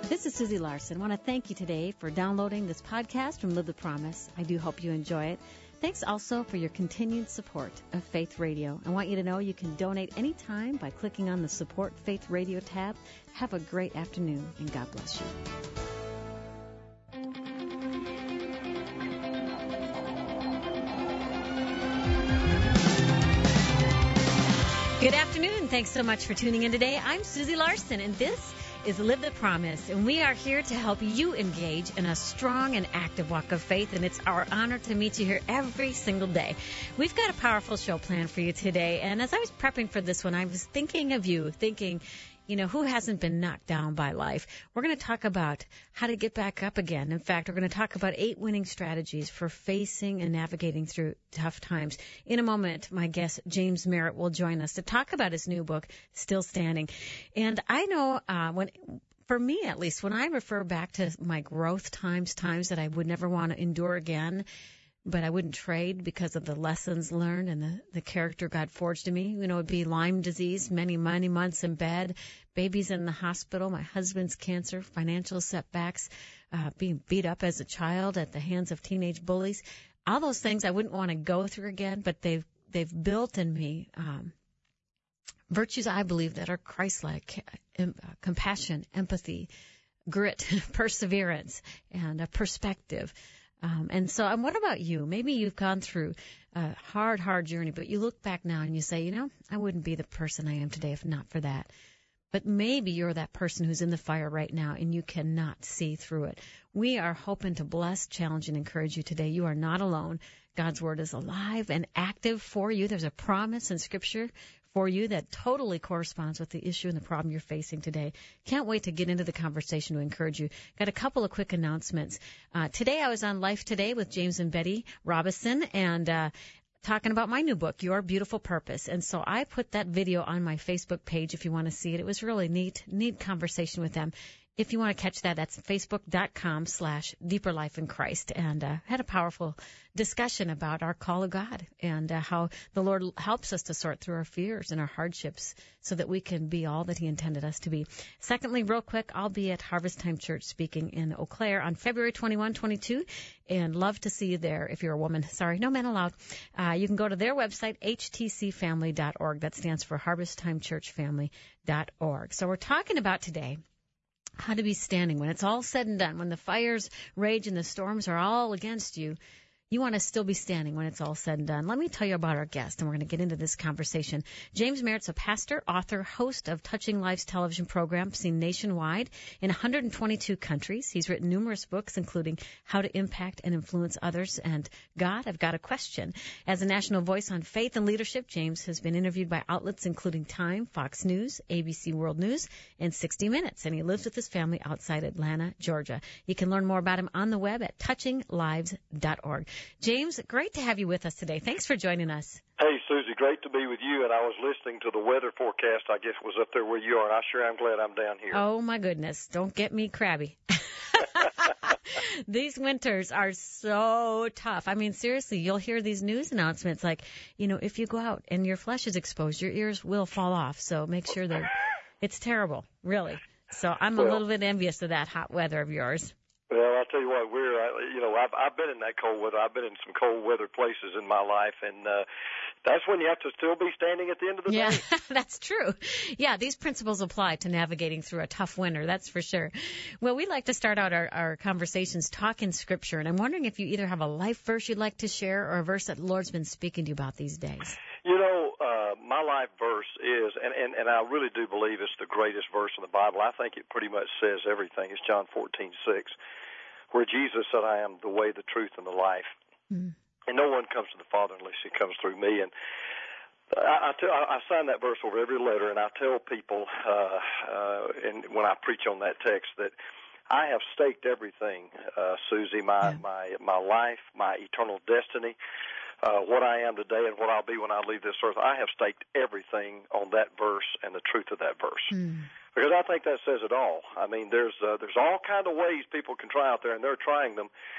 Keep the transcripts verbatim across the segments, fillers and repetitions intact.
This is Susie Larson. I want to thank you today for downloading this podcast from Live the Promise. I do hope you enjoy it. Thanks also for your continued support of Faith Radio. I want you to know you can donate anytime by clicking on the Support Faith Radio tab. Have a great afternoon, and God bless you. Good afternoon. Thanks so much for tuning in today. I'm Susie Larson, and this is Live the Promise, and we are here to help you engage in a strong and active walk of faith, and it's our honor to meet you here every single day. We've got a powerful show planned for you today, and as I was prepping for this one, I was thinking of you, thinking, you know, who hasn't been knocked down by life? We're going to talk about how to get back up again. In fact, we're going to talk about eight winning strategies for facing and navigating through tough times. In a moment, my guest, James Merritt, will join us to talk about his new book, Still Standing. And I know uh, when... For me, at least, when I refer back to my growth times, times that I would never want to endure again, but I wouldn't trade because of the lessons learned and the, the character God forged in me. You know, it'd be Lyme disease, many, many months in bed, babies in the hospital, my husband's cancer, financial setbacks, uh, being beat up as a child at the hands of teenage bullies. All those things I wouldn't want to go through again, but they've, they've built in me, um, virtues, I believe, that are Christ-like, em- uh, compassion, empathy, grit, perseverance, and a perspective. Um, and so um, what about you? Maybe you've gone through a hard, hard journey, but you look back now and you say, you know, I wouldn't be the person I am today if not for that. But maybe you're that person who's in the fire right now and you cannot see through it. We are hoping to bless, challenge, and encourage you today. You are not alone. God's Word is alive and active for you. There's a promise in Scripture for you that totally corresponds with the issue and the problem you're facing today. Can't wait to get into the conversation to encourage you. Got a couple of quick announcements. Uh, today I was on Life Today with James and Betty Robison, and uh, talking about my new book, Your Beautiful Purpose. And so I put that video on my Facebook page if you want to see it. It was really neat, neat conversation with them. If you want to catch that, that's facebook.com slash deeper life in Christ. And uh, had a powerful discussion about our call of God and uh, how the Lord helps us to sort through our fears and our hardships so that we can be all that He intended us to be. Secondly, real quick, I'll be at Harvest Time Church speaking in Eau Claire on February twenty-first, twenty-two, and love to see you there if you're a woman. Sorry, no men allowed. Uh, you can go to their website, h t c family dot org. That stands for harvest time church family dot org. So we're talking about today how to be standing when it's all said and done, when the fires rage and the storms are all against you. You want to still be standing when it's all said and done. Let me tell you about our guest, and we're going to get into this conversation. James Merritt's a pastor, author, host of Touching Lives television program seen nationwide in one hundred twenty-two countries. He's written numerous books, including How to Impact and Influence Others and God, I've Got a Question. As a national voice on faith and leadership, James has been interviewed by outlets including Time, Fox News, A B C World News, and sixty minutes, and he lives with his family outside Atlanta, Georgia. You can learn more about him on the web at touching lives dot org. James, great to have you with us today. Thanks for joining us. Hey, Susie, great to be with you. And I was listening to the weather forecast, I guess it was up there where you are, and I sure am glad I'm down here. Oh, my goodness. Don't get me crabby. These winters are so tough. I mean, seriously, you'll hear these news announcements like, you know, if you go out and your flesh is exposed, your ears will fall off. So make sure that it's terrible, really. So I'm well, a little bit envious of that hot weather of yours. Well, I'll tell you what, we're, uh, you know, I've, I've been in that cold weather. I've been in some cold weather places in my life, and uh, that's when you have to still be standing at the end of the yeah, day. Yeah, that's true. Yeah, these principles apply to navigating through a tough winter, that's for sure. Well, we like to start out our, our conversations talking Scripture, and I'm wondering if you either have a life verse you'd like to share or a verse that the Lord's been speaking to you about these days. You know, uh, my life verse is, and, and, and I really do believe it's the greatest verse in the Bible. I think it pretty much says everything. It's John fourteen six, where Jesus said, I am the way, the truth, and the life. Mm. And no one comes to the Father unless He comes through me. And I, I, tell, I sign that verse over every letter, and I tell people, uh, uh, and when I preach on that text, that I have staked everything, uh, Susie, my, yeah. my, my life, my eternal destiny, uh, what I am today and what I'll be when I leave this earth. I have staked everything on that verse and the truth of that verse. Mm. Because I think that says it all. I mean, there's uh, there's all kind of ways people can try out there, and they're trying them.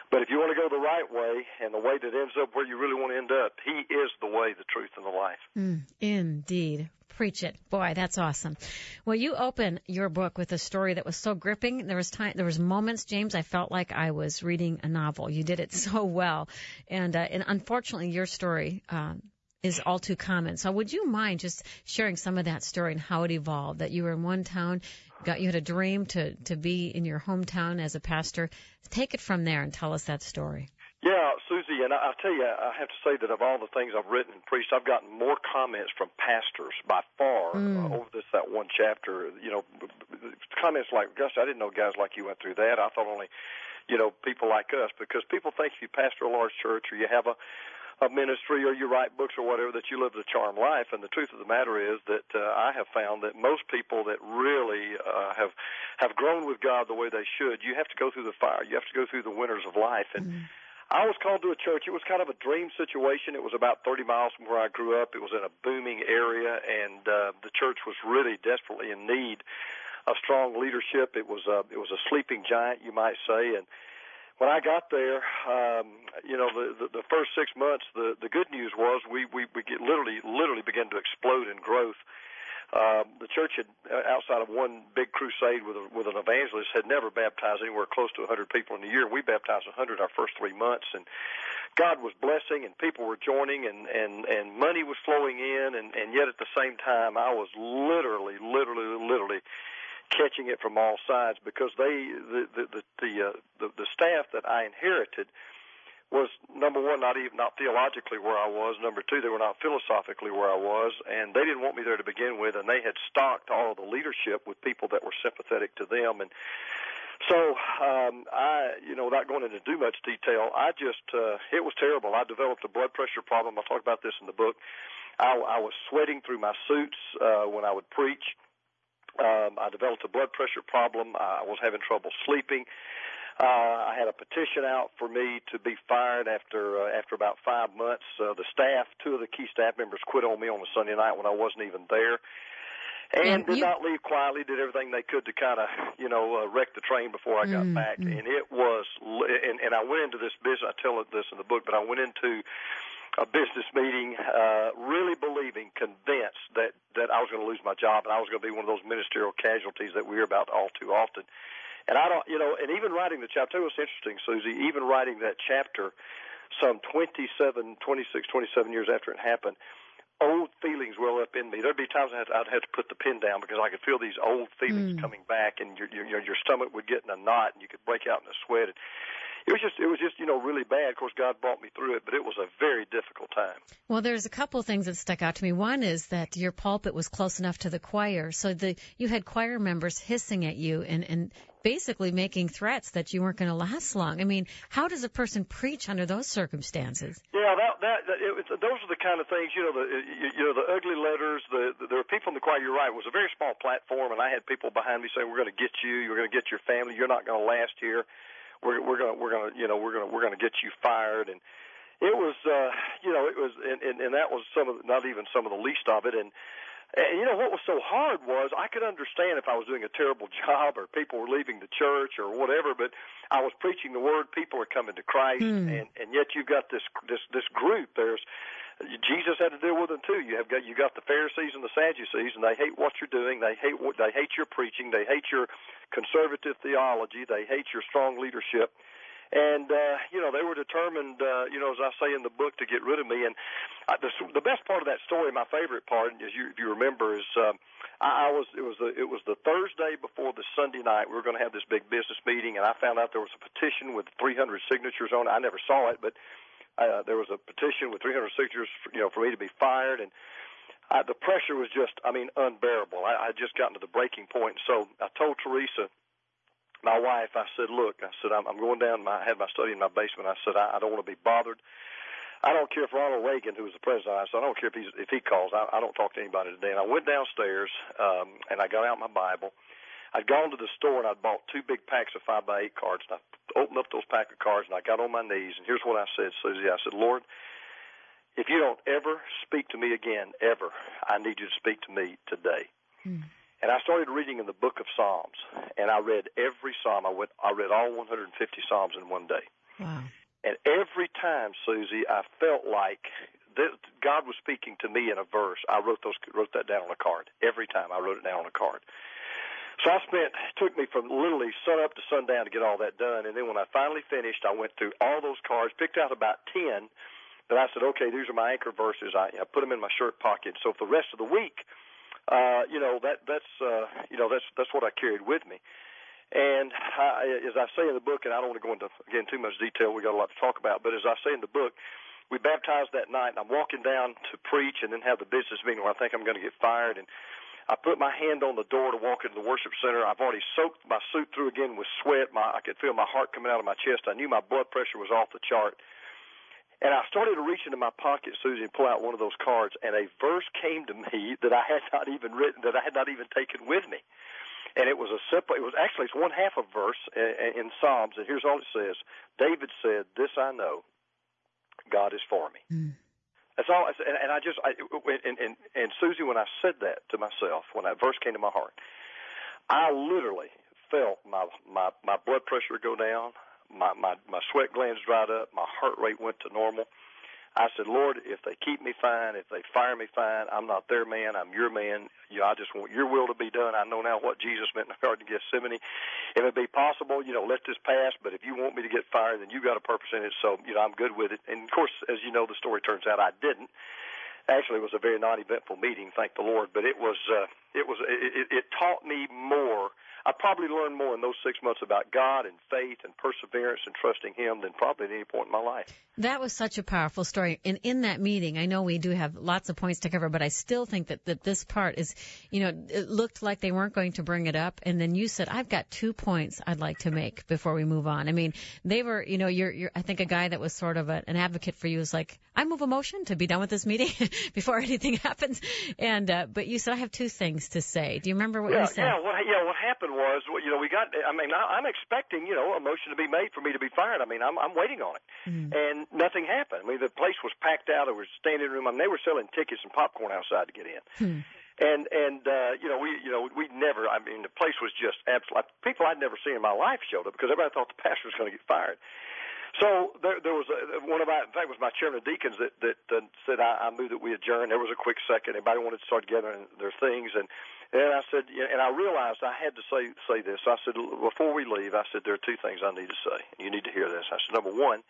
But if you want to go the right way and the way that ends up where you really want to end up, he is the way, the truth, and the life. Mm, indeed. Preach it. Boy, that's awesome. Well, you open your book with a story that was so gripping. There was time, there was moments, James, I felt like I was reading a novel. You did it so well. And, uh, and unfortunately, your story, um, is all too common. So would you mind just sharing some of that story and how it evolved, that you were in one town, got you had a dream to, to be in your hometown as a pastor. Take it from there and tell us that story. Yeah, Susie, and I'll tell you, I have to say that of all the things I've written and preached, I've gotten more comments from pastors by far mm. uh, over this, that one chapter. You know, comments like, gosh, I didn't know guys like you went through that. I thought only, you know, people like us, because people think if you pastor a large church or you have a a ministry or you write books or whatever, that you live the charmed life. And the truth of the matter is that uh, I have found that most people that really uh, have have grown with God the way they should, you have to go through the fire. You have to go through the winters of life. And mm. I was called to a church. It was kind of a dream situation. It was about thirty miles from where I grew up. It was in a booming area, and uh, the church was really desperately in need of strong leadership. It was a, it was a sleeping giant, you might say. And when I got there, um, you know, the, the, the first six months, the, the good news was we, we, we get literally, literally began to explode in growth. Um, the church had, outside of one big crusade with a, with an evangelist, had never baptized anywhere close to one hundred people in a year. We baptized one hundred our first three months, and God was blessing, and people were joining, and, and, and money was flowing in, and, and yet at the same time, I was literally, literally, literally catching it from all sides, because they the the the the, uh, the the staff that I inherited was, number one, not even not theologically where I was. Number two, they were not philosophically where I was, and they didn't want me there to begin with. And they had stocked all of the leadership with people that were sympathetic to them. And so, um, I, you know, without going into too much detail, I just uh, it was terrible. I developed a blood pressure problem. I talk about this in the book. I, I was sweating through my suits uh, when I would preach. Um, I developed a blood pressure problem. I was having trouble sleeping. Uh, I had a petition out for me to be fired after uh, after about five months. Uh, the staff, two of the key staff members, quit on me on a Sunday night when I wasn't even there, and, and did you... not leave quietly. Did everything they could to kind of, you know, uh, wreck the train before I got mm, back. Mm. And it was, and, and I went into this business. I tell this in the book, but I went into a business meeting, uh, really believing, convinced that, that I was going to lose my job and I was going to be one of those ministerial casualties that we hear about all too often. And I don't, you know, and even writing the chapter, it was interesting, Susie, even writing that chapter some twenty-seven, twenty-six, twenty-seven years after it happened, old feelings well up in me. There'd be times I'd, I'd have to put the pen down because I could feel these old feelings mm. coming back, and your, your, your stomach would get in a knot and you could break out in a sweat. And It was just, it was just, you know, really bad. Of course, God brought me through it, but it was a very difficult time. Well, there's a couple things that stuck out to me. One is that your pulpit was close enough to the choir, so the you had choir members hissing at you and, and basically making threats that you weren't going to last long. I mean, how does a person preach under those circumstances? Yeah, that that, that it was, those are the kind of things, you know, the you, you know the ugly letters. The, the there were people in the choir. You're right. It was a very small platform, and I had people behind me saying, "We're going to get you. You're going to get your family. You're not going to last here. We're we're going to we're going to you know we're going to we're going to get you fired." And it was uh, you know it was and, and and that was some of the, not even some of the least of it. And and you know what was so hard was I could understand if I was doing a terrible job or people were leaving the church or whatever, but I was preaching the word. People are coming to Christ, mm. and and yet you've got this this this group. There's Jesus had to deal with them too. You have got you got the Pharisees and the Sadducees, and they hate what you're doing. They hate what they hate your preaching. They hate your conservative theology. They hate your strong leadership. And, uh, you know, they were determined, uh, you know, as I say in the book, to get rid of me. And uh, the, the best part of that story, my favorite part, as you, if you remember, is um, I, I was it was the it was the Thursday before the Sunday night. We were going to have this big business meeting, and I found out there was a petition with three hundred signatures on it. I never saw it, but uh, there was a petition with three hundred signatures, for, you know, for me to be fired. And I, the pressure was just, I mean, unbearable. I, I just gotten to the breaking point. So I told Teresa, my wife, I said, look, I said, I'm, I'm going down, my, I had my study in my basement. I said, I, I don't want to be bothered. I don't care if Ronald Reagan, who was the president, I said, I don't care if, he's, if he calls. I, I don't talk to anybody today. And I went downstairs, um, and I got out my Bible. I'd gone to the store, and I'd bought two big packs of five by eight cards. And I opened up those pack of cards, and I got on my knees. And here's what I said, Susie. I said, Lord, if you don't ever speak to me again, ever, I need you to speak to me today. Hmm. And I started reading in the book of Psalms, and I read every psalm. I, went, I read all one hundred fifty psalms in one day. Wow. And every time, Susie, I felt like that God was speaking to me in a verse. I wrote those, wrote that down on a card. Every time I wrote it down on a card. So I spent, it took me from literally sun up to sundown to get all that done. And then when I finally finished, I went through all those cards, picked out about ten. Then I said, okay, these are my anchor verses. I, I put them in my shirt pocket. So for the rest of the week, uh, you know, that that's uh, you know that's that's what I carried with me. And I, as I say in the book, and I don't want to go into again too much detail, we got a lot to talk about. But as I say in the book, we baptized that night, and I'm walking down to preach and then have the business meeting where I think I'm going to get fired. And I put my hand on the door to walk into the worship center. I've already soaked my suit through again with sweat. My, I could feel my heart coming out of my chest. I knew my blood pressure was off the chart. And I started to reach into my pocket, Susie, and pull out one of those cards, and a verse came to me that I had not even written, that I had not even taken with me. And it was a simple, it was actually, it's one half a verse in Psalms, and here's all it says. David said, this I know, God is for me. Mm. That's all. I said, and, and I just, I, and, and, and Susie, when I said that to myself, when that verse came to my heart, I literally felt my my, my blood pressure go down. My, my, my sweat glands dried up. My heart rate went to normal. I said, Lord, if they keep me fine, if they fire me fine, I'm not their man, I'm your man. You know, I just want your will to be done. I know now what Jesus meant in the Garden of Gethsemane. If it be possible, you know, let this pass, but if you want me to get fired, then you got a purpose in it, so, you know, I'm good with it. And, of course, as you know, the story turns out I didn't. Actually, it was a very non-eventful meeting, thank the Lord, but it was, uh, it was, it, it, it taught me more. I probably learned more in those six months about God and faith and perseverance and trusting Him than probably at any point in my life. That was such a powerful story. And in that meeting, I know we do have lots of points to cover, but I still think that, that this part is, you know, it looked like they weren't going to bring it up. And then you said, I've got two points I'd like to make before we move on. I mean, they were, you know, you're, you're I think a guy that was sort of a, an advocate for you is like, I move a motion to be done with this meeting before anything happens. And, uh, but you said, I have two things to say. Do you remember what yeah, you said? Yeah, what, yeah, what happened was, you know, we got, I mean, I, I'm expecting, you know, a motion to be made for me to be fired. I mean, I'm, I'm waiting on it. Mm. And nothing happened. I mean, the place was packed out. There was standing room. I mean, they were selling tickets and popcorn outside to get in. Mm. And, and, uh, you know, we, you know, we never, I mean, the place was just absolutely, people I'd never seen in my life showed up because everybody thought the pastor was going to get fired. So there, there was a, one of my, in fact, it was my chairman of deacons that, that uh, said I, I moved that we adjourn. There was a quick second. Everybody wanted to start gathering their things. And, and I said, and I realized I had to say, say this. I said, before we leave, I said, there are two things I need to say. You need to hear this. I said, number one,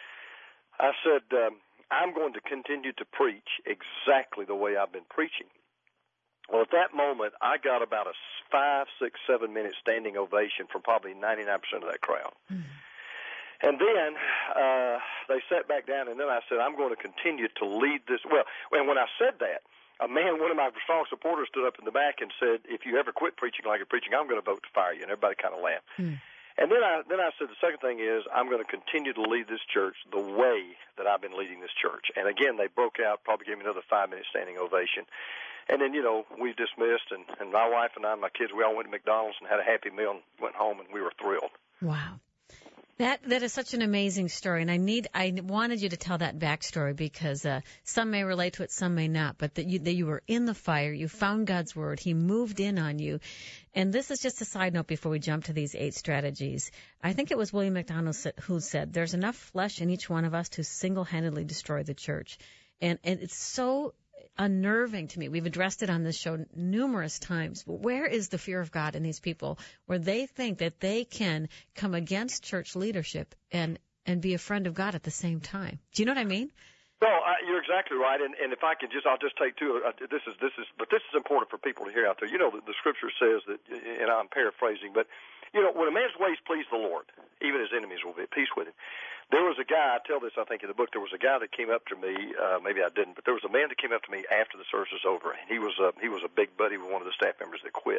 I said, um, I'm going to continue to preach exactly the way I've been preaching. Well, at that moment, I got about a five, six, seven minute standing ovation from probably ninety-nine percent of that crowd. Mm-hmm. And then uh, they sat back down, and then I said, I'm going to continue to lead this. Well, and when I said that, a man, one of my strong supporters, stood up in the back and said, if you ever quit preaching like you're preaching, I'm going to vote to fire you. And everybody kind of laughed. Mm. And then I then I said the second thing is I'm going to continue to lead this church the way that I've been leading this church. And again, they broke out, probably gave me another five-minute standing ovation. And then, you know, we dismissed, and, and my wife and I and my kids, we all went to McDonald's and had a happy meal and went home, and we were thrilled. Wow. That that is such an amazing story, and I need I wanted you to tell that backstory because uh, some may relate to it, some may not. But that you that you were in the fire, you found God's word, He moved in on you, and this is just a side note before we jump to these eight strategies. I think it was William MacDonald who said, "There's enough flesh in each one of us to single-handedly destroy the church," and and it's so unnerving to me. We've addressed it on this show numerous times. But where is the fear of God in these people where they think that they can come against church leadership and, and be a friend of God at the same time? Do you know what I mean? No, I, you're exactly right. And, and if I can just, I'll just take two. Uh, this is, this is, but this is important for people to hear out there. You know, the, the scripture says that, and I'm paraphrasing, but you know, when a man's ways please the Lord, even his enemies will be at peace with him. There was a guy, I tell this, I think, in the book, there was a guy that came up to me, uh, maybe I didn't, but there was a man that came up to me after the service was over, and he was a, he was a big buddy with one of the staff members that quit.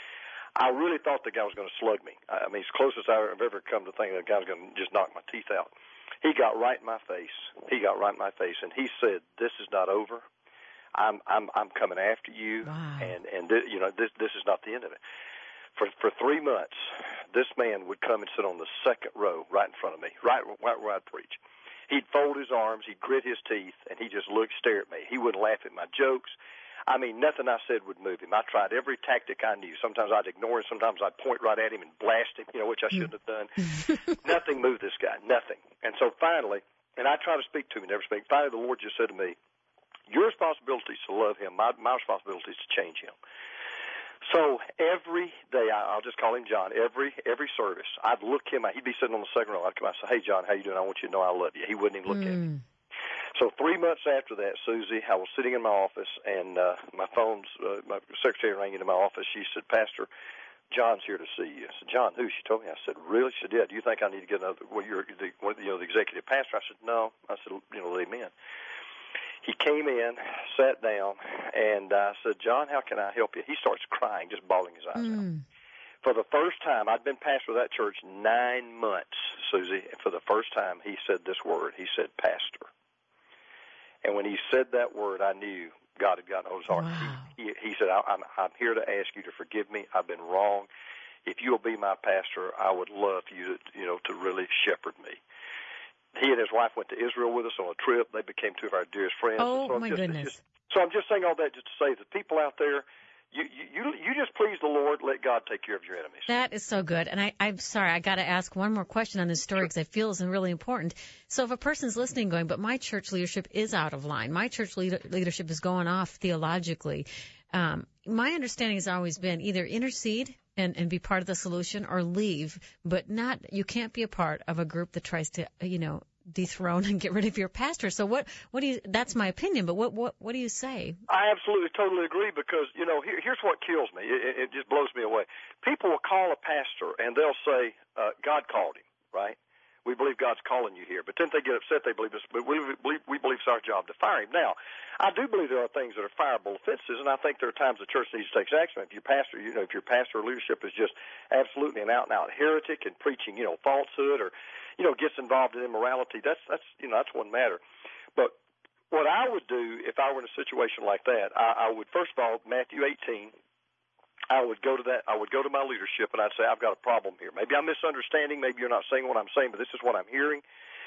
I really thought the guy was going to slug me. I mean, as close as I've ever come to think that guy was going to just knock my teeth out. He got right in my face. He got right in my face, and he said, this is not over. I'm, I'm, I'm coming after you, wow. and, and th- you know, this, this is not the end of it. For for three months, this man would come and sit on the second row right in front of me, right, right where I'd preach. He'd fold his arms, he'd grit his teeth, and he'd just look, stare at me. He wouldn't laugh at my jokes. I mean, nothing I said would move him. I tried every tactic I knew. Sometimes I'd ignore him. Sometimes I'd point right at him and blast him, you know, which I shouldn't have done. Nothing moved this guy, nothing. And so finally, and I tried to speak to him, never speak. Finally, the Lord just said to me, your responsibility is to love him. My, my responsibility is to change him. So every day, I, I'll just call him John, every every service, I'd look him out. He'd be sitting on the second row. I'd come out and say, hey, John, how you doing? I want you to know I love you. He wouldn't even look mm. at me. So three months after that, Susie, I was sitting in my office, and uh, my phone's, uh, my secretary rang into my office. She said, Pastor, John's here to see you. I said, John, who? She told me. I said, really? She said, yeah. Do you think I need to get another, well, you're the, you know, the executive pastor? I said, no. I said, you know, leave me in. He came in, sat down, and I said, John, how can I help you? He starts crying, just bawling his eyes mm. out. For the first time, I'd been pastor of that church nine months, Susie, and for the first time, he said this word. He said, pastor. And when he said that word, I knew God had gotten hold of his heart. Wow. He, he, he said, I'm, I'm here to ask you to forgive me. I've been wrong. If you'll be my pastor, I would love you to, you know, to really shepherd me. He and his wife went to Israel with us on a trip. They became two of our dearest friends. Oh, so my just, goodness. Just, so I'm just saying all that just to say that people out there, You, you you just please the Lord. Let God take care of your enemies. That is so good. And I, I'm sorry, I got to ask one more question on this story because sure. I feel it's really important. So if a person's listening going, but my church leadership is out of line, my church leader, leadership is going off theologically, um, my understanding has always been either intercede and, and be part of the solution or leave, but not, you can't be a part of a group that tries to, you know, dethrone and get rid of your pastor. So what, what do you, that's my opinion, but what, what, what do you say? I absolutely, totally agree because, you know, here, here's what kills me. It, it just blows me away. People will call a pastor and they'll say, uh, God called him, right? We believe God's calling you here. But then they get upset. They believe it's, we believe, we believe it's our job to fire him. Now, I do believe there are things that are fireable offenses, and I think there are times the church needs to take action. If your pastor, you know, if your pastor or leadership is just absolutely an out-and-out heretic and preaching, you know, falsehood or, you know, gets involved in immorality, that's, that's, you know, that's one matter. But what I would do if I were in a situation like that, I, I would, first of all, Matthew eighteen, I would go to that. I would go to my leadership and I'd say, I've got a problem here. Maybe I'm misunderstanding. Maybe you're not saying what I'm saying, but this is what I'm hearing.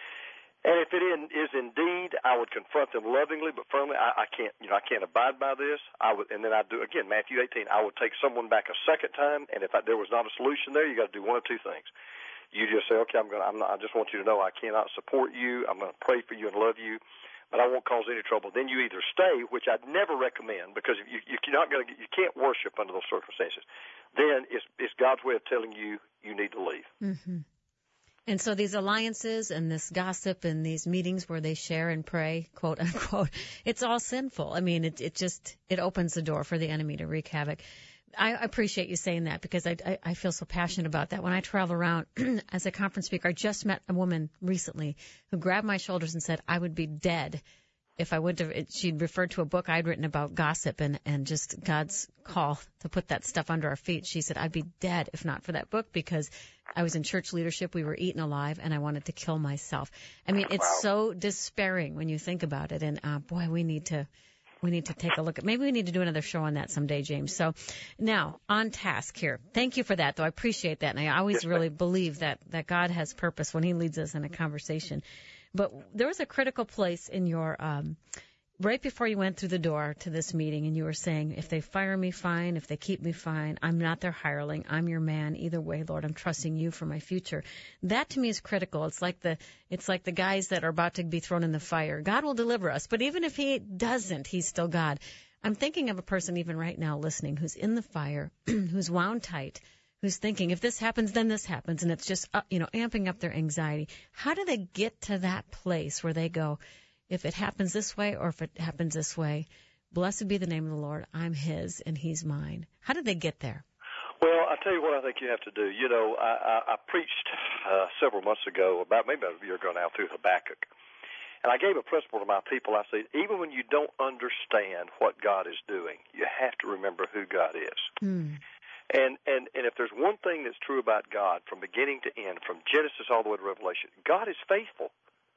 And if it in, is indeed, I would confront them lovingly but firmly. I, I can't, you know, I can't abide by this. I would, and then I'd do again, Matthew eighteen. I would take someone back a second time, and if I, there was not a solution there, you got to do one of two things. You just say, okay, I'm going. I'm not, I just want you to know I cannot support you. I'm going to pray for you and love you, but I won't cause any trouble. Then you either stay, which I'd never recommend, because you, you're not going to, you can't worship under those circumstances. Then it's, it's God's way of telling you you need to leave. Mm-hmm. And so these alliances and this gossip and these meetings where they share and pray, quote unquote, it's all sinful. I mean, it, it just, it opens the door for the enemy to wreak havoc. I appreciate you saying that because I, I, I feel so passionate about that. When I travel around as a conference speaker, I just met a woman recently who grabbed my shoulders and said, I would be dead if I went to, she'd referred to a book I'd written about gossip and, and just God's call to put that stuff under our feet. She said, I'd be dead if not for that book because I was in church leadership. We were eaten alive and I wanted to kill myself. I mean, it's wow. so despairing when you think about it. And, uh, boy, we need to, we need to take a look at, maybe we need to do another show on that someday, James. So now on task here. Thank you for that, though. I appreciate that. And I always really believe that, that God has purpose when he leads us in a conversation. But there was a critical place in your, um, right before you went through the door to this meeting and you were saying, if they fire me, fine. If they keep me, fine. I'm not their hireling. I'm your man. Either way, Lord, I'm trusting you for my future. That to me is critical. It's like the, it's like the guys that are about to be thrown in the fire. God will deliver us. But even if he doesn't, he's still God. I'm thinking of a person even right now listening who's in the fire, who's wound tight, who's thinking, if this happens, then this happens. And it's just, uh, you know, amping up their anxiety. How do they get to that place where they go, if it happens this way or if it happens this way, blessed be the name of the Lord. I'm his and he's mine. How did they get there? Well, I'll tell you what I think you have to do. You know, I, I, I preached uh, several months ago, about maybe about a year ago now, through Habakkuk. And I gave a principle to my people. I said, even when you don't understand what God is doing, you have to remember who God is. Mm. And, and, and if there's one thing that's true about God from beginning to end, from Genesis all the way to Revelation, God is faithful.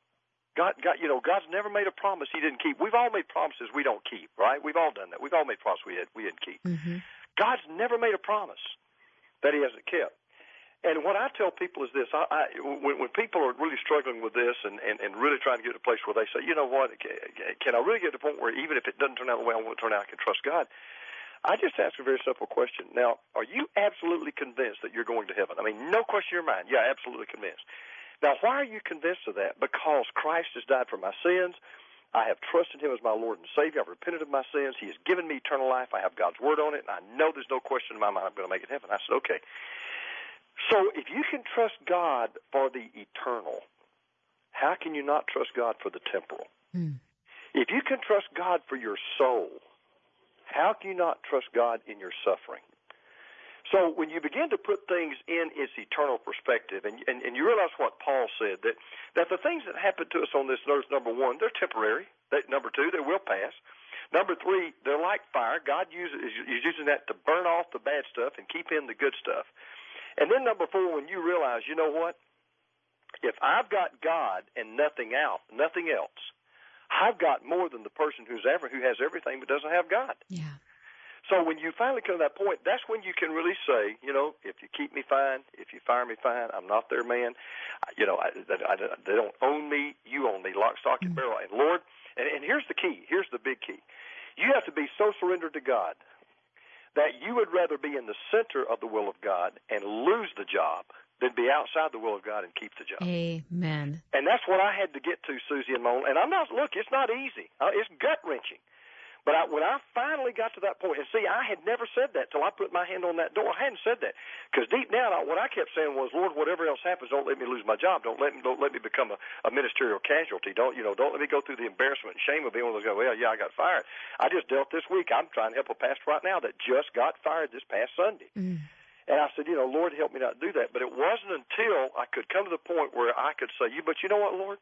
God, God, you know, God's never made a promise he didn't keep. We've all made promises we don't keep, right? We've all done that. We've all made promises we, had, we didn't keep. Mm-hmm. God's never made a promise that he hasn't kept. And what I tell people is this: I, I, when, when people are really struggling with this and, and, and really trying to get to a place where they say, you know what, can I really get to the point where even if it doesn't turn out the way I want it to turn out, I can trust God? I just ask a very simple question. Now, are you absolutely convinced that you're going to heaven? I mean, no question in your mind. Yeah, absolutely convinced. Now, why are you convinced of that? Because Christ has died for my sins. I have trusted him as my Lord and Savior. I've repented of my sins. He has given me eternal life. I have God's word on it, and I know there's no question in my mind I'm going to make it heaven. I said, okay. So if you can trust God for the eternal, how can you not trust God for the temporal? Mm. If you can trust God for your soul, how can you not trust God in your suffering? So when you begin to put things in its eternal perspective, and, and, and you realize what Paul said, that, that the things that happen to us on this earth, number one, they're temporary. They, number two, they will pass. Number three, they're like fire. God uses, is using that to burn off the bad stuff and keep in the good stuff. And then number four, when you realize, you know what? If I've got God and nothing else, nothing else, I've got more than the person who's ever who has everything but doesn't have God. Yeah. So when you finally come to that point, that's when you can really say, you know, if you keep me fine, if you fire me fine, I'm not their man. You know, I, I, they don't own me. You own me, lock, stock, and barrel. And Lord, and, and here's the key. Here's the big key. You have to be so surrendered to God that you would rather be in the center of the will of God and lose the job than be outside the will of God and keep the job. Amen. And that's what I had to get to, Susie, in my own. And I'm not, look, it's not easy. Uh, it's gut-wrenching. But I, when I finally got to that point, and see, I had never said that till I put my hand on that door. I hadn't said that. Because deep down, I, what I kept saying was, Lord, whatever else happens, don't let me lose my job. Don't let me, don't let me become a, a ministerial casualty. Don't, you know, don't let me go through the embarrassment and shame of being one of those guys, well, yeah, I got fired. I just dealt this week. I'm trying to help a pastor right now that just got fired this past Sunday. Mm. And I said, you know, Lord, help me not do that. But it wasn't until I could come to the point where I could say, you, but you know what, Lord?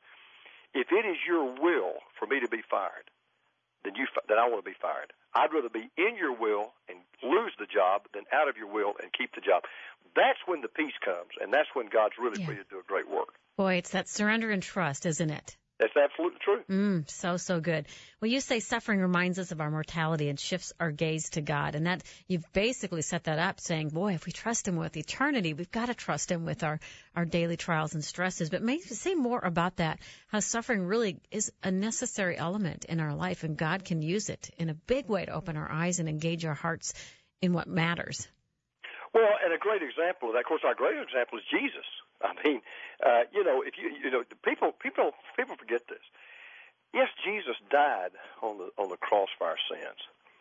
If it is your will for me to be fired, then you then I want to be fired. I'd rather be in your will and lose the job than out of your will and keep the job. That's when the peace comes, and that's when God's really yeah. free to do a great work. Boy, it's that surrender and trust, isn't it? That's absolutely true. Mm, so, so good. Well, you say suffering reminds us of our mortality and shifts our gaze to God. And that you've basically set that up saying, boy, if we trust him with eternity, we've got to trust him with our, our daily trials and stresses. But maybe say more about that, how suffering really is a necessary element in our life, and God can use it in a big way to open our eyes and engage our hearts in what matters. Well, and a great example of that, of course, our great example is Jesus. I mean, uh, you know, if you you know, people people people forget this. Yes, Jesus died on the on the cross for our sins,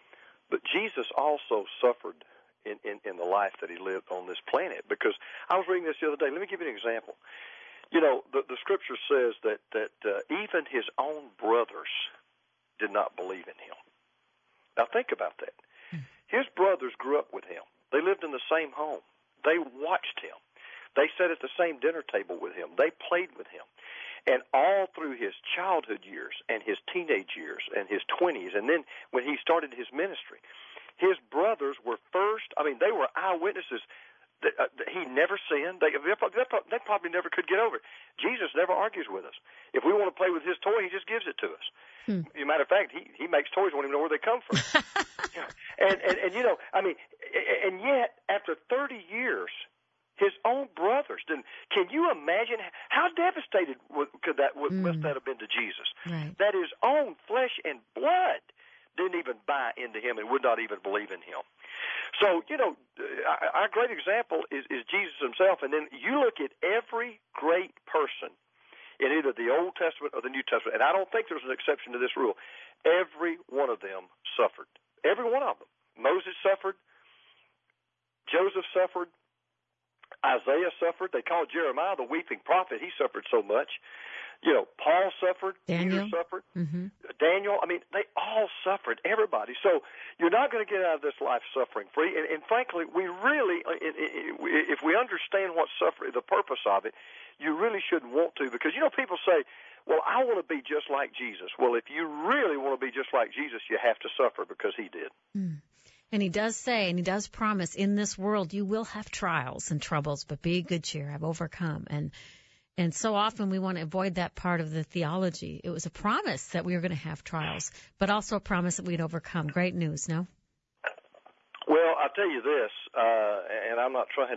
but Jesus also suffered in, in, in the life that he lived on this planet. Because I was reading this the other day. Let me give you an example. You know, the, the scripture says that that uh, even his own brothers did not believe in him. Now think about that. His brothers grew up with him. They lived in the same home. They watched him. They sat at the same dinner table with him. They played with him. And all through his childhood years and his teenage years and his twenties, and then when he started his ministry, his brothers were first, I mean, they were eyewitnesses. That, uh, that he never sinned. They, they, they probably never could get over it. Jesus never argues with us. If we want to play with his toy, he just gives it to us. Hmm. As a matter of fact, he, he makes toys, won't even know where they come from. and, and, and, you know, I mean, and yet, after thirty years, his own brothers didn't. Can you imagine how devastated could that would, mm. must that have been to Jesus? Right. That his own flesh and blood didn't even buy into him and would not even believe in him. So, you know, our great example is, is Jesus himself. And then you look at every great person in either the Old Testament or the New Testament, and I don't think there's an exception to this rule. Every one of them suffered. Every one of them. Moses suffered. Joseph suffered. Isaiah suffered. They called Jeremiah the weeping prophet. He suffered so much. You know, Paul suffered. Daniel. Peter suffered. Mm-hmm. Daniel. I mean, they all suffered. Everybody. So you're not going to get out of this life suffering free. And, and frankly, we really, if we understand what suffering, the purpose of it, you really shouldn't want to. Because, you know, people say, well, I want to be just like Jesus. Well, if you really want to be just like Jesus, you have to suffer because he did. Mm. And he does say, and he does promise, in this world you will have trials and troubles, but be good cheer, I've overcome. And and so often we want to avoid that part of the theology. It was a promise that we were going to have trials, but also a promise that we'd overcome. Great news, no? Well, I'll tell you this, uh, and I'm not trying to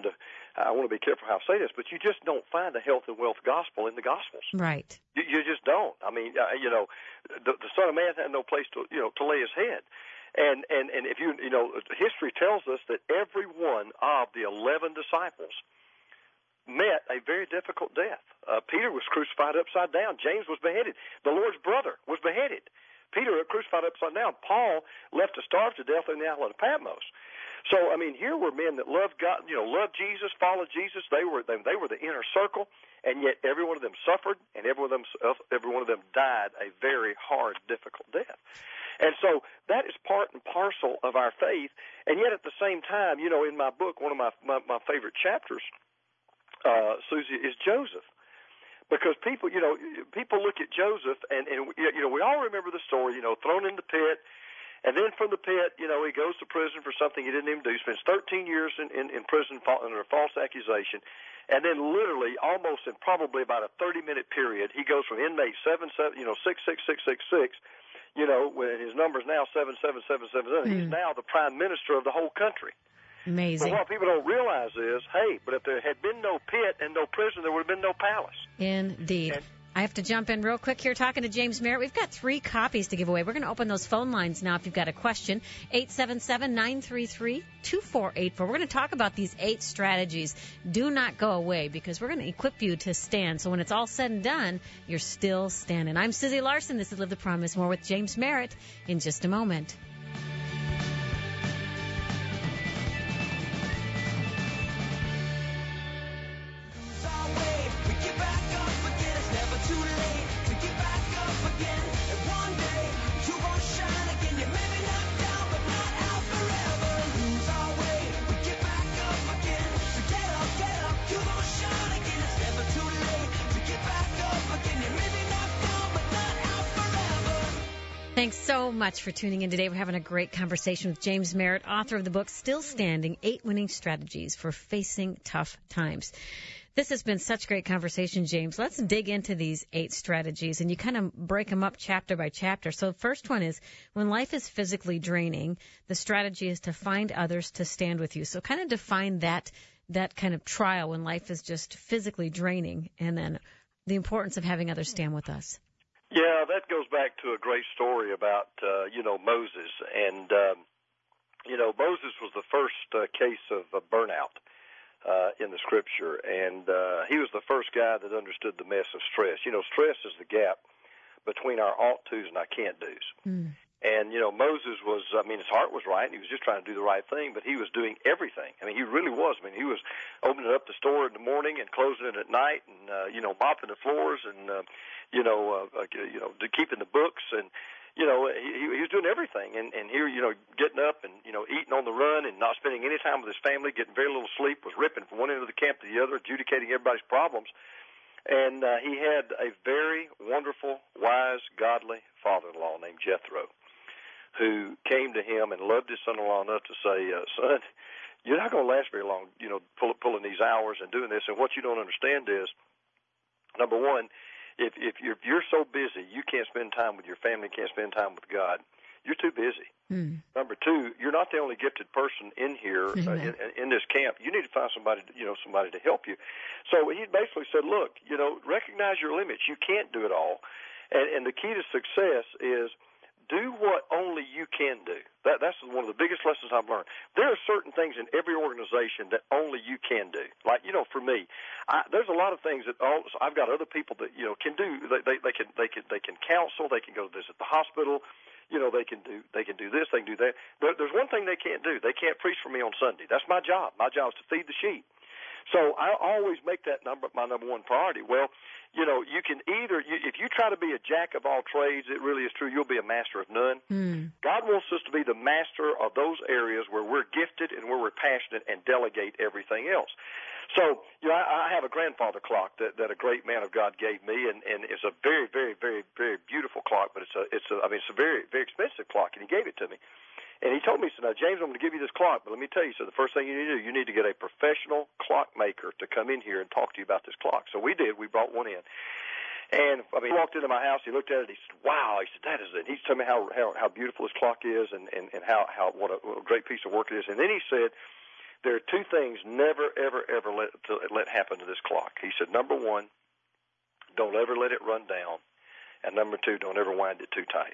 I want to be careful how I say this, but you just don't find the health and wealth gospel in the Gospels. Right. You, you just don't. I mean, uh, you know, the, the Son of Man had no place to, you know, to lay his head. And, and, and if you, you know, history tells us that every one of the eleven disciples met a very difficult death. Uh, Peter was crucified upside down. James was beheaded. The Lord's brother was beheaded. Peter was crucified upside down. Paul left to starve to death in the island of Patmos. So, I mean, here were men that loved God, you know, loved Jesus, followed Jesus. They were they, they were the inner circle, and yet every one of them suffered, and every one of them every one of them died a very hard, difficult death. And so that is part and parcel of our faith. And yet at the same time, you know, in my book, one of my my, my favorite chapters, uh, Susie, is Joseph. Because people, you know, people look at Joseph, and, and you know, we all remember the story, you know, thrown in the pit. And then from the pit, you know, he goes to prison for something he didn't even do. He spends thirteen years in, in, in prison under a false accusation. And then literally almost in probably about a thirty-minute period, he goes from inmate seven, seven, you know, six, six, six, six, six, you know, when his number is now seven, seven, seven, seven, seven. Mm. He's now the prime minister of the whole country. Amazing. But what people don't realize is, hey, but if there had been no pit and no prison, there would have been no palace. Indeed. And I have to jump in real quick here talking to James Merritt. We've got three copies to give away. We're going to open those phone lines now if you've got a question. eight seven seven, nine three three, two four eight four. We're going to talk about these eight strategies. Do not go away because we're going to equip you to stand. So when it's all said and done, you're still standing. I'm Susie Larson. This is Live the Promise. More with James Merritt in just a moment. Thanks so much for tuning in today. We're having a great conversation with James Merritt, author of the book Still Standing, Eight Winning Strategies for Facing Tough Times. This has been such great conversation, James. Let's dig into these eight strategies, and you kind of break them up chapter by chapter. So the first one is, when life is physically draining, the strategy is to find others to stand with you. So kind of define that that kind of trial when life is just physically draining, and then the importance of having others stand with us. Yeah, that goes back to a great story about, uh, you know, Moses. And, um, you know, Moses was the first uh, case of uh, burnout uh, in the Scripture. And uh, he was the first guy that understood the mess of stress. You know, stress is the gap between our ought-tos and our can't-dos. Mm. And, you know, Moses was, I mean, his heart was right, and he was just trying to do the right thing, but he was doing everything. I mean, he really was. I mean, he was opening up the store in the morning and closing it at night and, uh, you know, mopping the floors and, uh, you know, uh, you know, keeping the books. And, you know, he, he was doing everything. And, and here, you know, getting up and, you know, eating on the run and not spending any time with his family, getting very little sleep, was ripping from one end of the camp to the other, adjudicating everybody's problems. And uh, he had a very wonderful, wise, godly father-in-law named Jethro, who came to him and loved his son-in-law enough to say, uh, son, you're not going to last very long, you know, pull, pulling these hours and doing this. And what you don't understand is, number one, if, if, you're, if you're so busy you can't spend time with your family, can't spend time with God, you're too busy. Mm. Number two, you're not the only gifted person in here, uh, in, in this camp. You need to find somebody, you know, somebody to help you. So he basically said, look, you know, recognize your limits. You can't do it all. And, and the key to success is, do what only you can do. That, that's one of the biggest lessons I've learned. There are certain things in every organization that only you can do. Like, you know, for me, I, there's a lot of things that all, I've got other people that, you know, can do. They, they, they can they can they can counsel. They can go visit the hospital. You know, they can do they can do this. They can do that. There, there's one thing they can't do. They can't preach for me on Sunday. That's my job. My job is to feed the sheep. So I always make that number my number one priority. Well, you know, you can either, you, if you try to be a jack of all trades, it really is true, you'll be a master of none. Mm. God wants us to be the master of those areas where we're gifted and where we're passionate and delegate everything else. So, you know, I, I have a grandfather clock that, that a great man of God gave me, and, and it's a very, very, very, very beautiful clock, but it's a, it's a, I mean, it's a very, very expensive clock, and he gave it to me. And he told me, he said, now, James, I'm going to give you this clock, but let me tell you, so the first thing you need to do, you need to get a professional clockmaker to come in here and talk to you about this clock. So we did. We brought one in. And, I mean, he walked into my house, he looked at it, he said, wow, he said, that is it. He told me how, how, how beautiful his clock is and, and, and how, how what, a, what a great piece of work it is. And then he said, there are two things never, ever, ever let, to, let happen to this clock. He said, number one, don't ever let it run down. And number two, don't ever wind it too tight.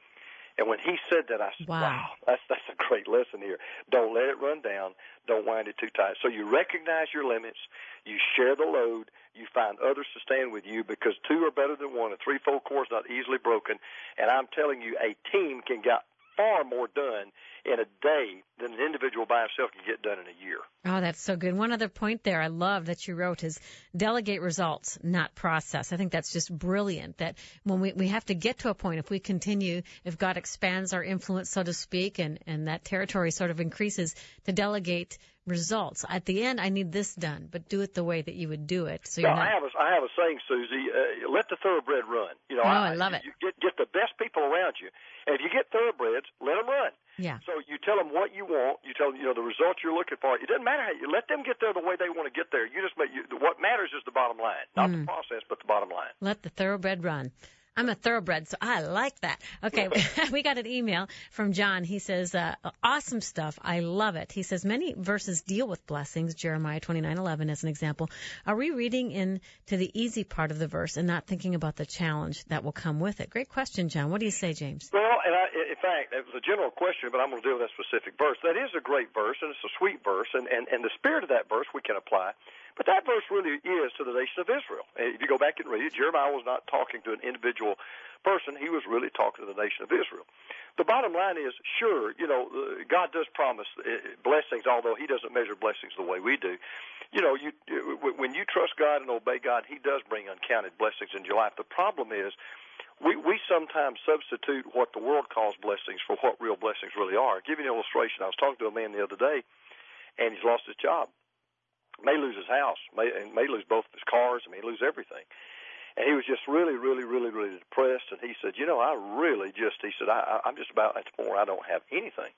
And when he said that, I said, wow, wow that's, that's a great lesson here. Don't let it run down. Don't wind it too tight. So you recognize your limits. You share the load. You find others to stand with you, because two are better than one. A threefold cord is not easily broken. And I'm telling you, a team can get far more done in a day than an individual by himself can get done in a year. Oh, that's so good. One other point there I love that you wrote is delegate results, not process. I think that's just brilliant, that when we, we have to get to a point, if we continue, if God expands our influence, so to speak, and, and that territory sort of increases, to delegate results. At the end, I need this done, but do it the way that you would do it. So you're no, not... I have a, I have a saying, Susie, uh, let the thoroughbred run. You know, oh, I, I love you, it. You get, get the best people around you. And if you get thoroughbreds, let them run. Yeah. So you tell them what you want. You tell them, you know, the results you're looking for. It doesn't matter how you let them get there the way they want to get there. You just make you, what matters is the bottom line, not mm. the process, but the bottom line. Let the thoroughbred run. I'm a thoroughbred, so I like that. Okay, we got an email from John. He says, uh, awesome stuff. I love it. He says, many verses deal with blessings, Jeremiah twenty-nine eleven as an example. Are we reading into the easy part of the verse and not thinking about the challenge that will come with it? Great question, John. What do you say, James? Well, and I, in fact, it was a general question, but I'm going to deal with that specific verse. That is a great verse, and it's a sweet verse, and, and, and the spirit of that verse we can apply. But that verse really is to the nation of Israel. If you go back and read it, Jeremiah was not talking to an individual person. He was really talking to the nation of Israel. The bottom line is, sure, you know, God does promise blessings, although he doesn't measure blessings the way we do. You know, you, when you trust God and obey God, he does bring uncounted blessings into your life. The problem is we, we sometimes substitute what the world calls blessings for what real blessings really are. I'll give you an illustration. I was talking to a man the other day, and he's lost his job. May lose his house, may, and may lose both of his cars, I mean, lose everything. And he was just really, really, really, really depressed. And he said, you know, I really just, he said, I, I'm just about at the point where I don't have anything.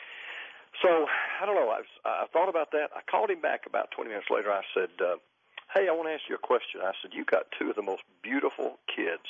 So, I don't know, I, was, I thought about that. I called him back about twenty minutes later. I said, uh, hey, I want to ask you a question. I said, you got two of the most beautiful kids